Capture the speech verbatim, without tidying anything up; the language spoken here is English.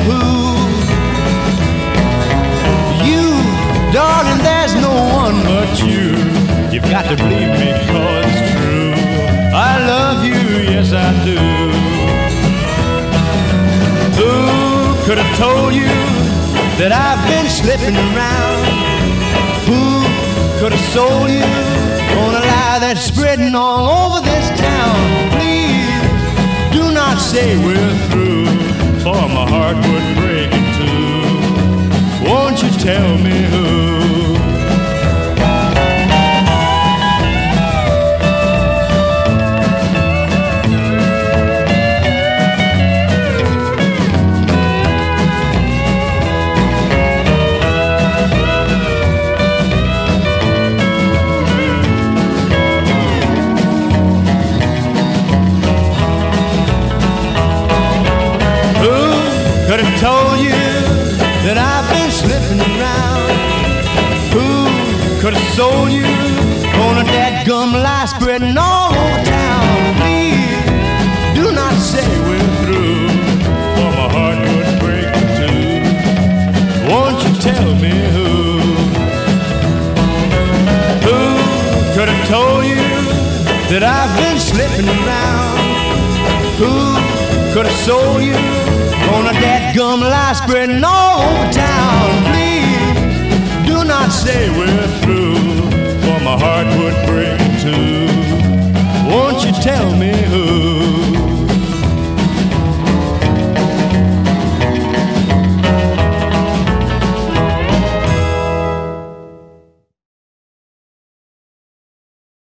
who. You, darling, there's no one but you. You've got to believe me, 'cause it's true. I love you, yes I do. Who could have told you that I've been slipping around? Who could have sold you on a lie that's spreading all over this town? Please do not say we're through, for my heart would break in two. Won't you tell me who? Could have told you that I've been slipping around. Who could have sold you on a dadgum lie spreading all over town? Please do not say we're through, for my heart would break in two. Won't you tell me who? Who could have told you that I've been slipping around? Who could have sold you on a dadgum lie spreading all over town? Please do not say we're through, for my heart would break in two. Won't you tell me who?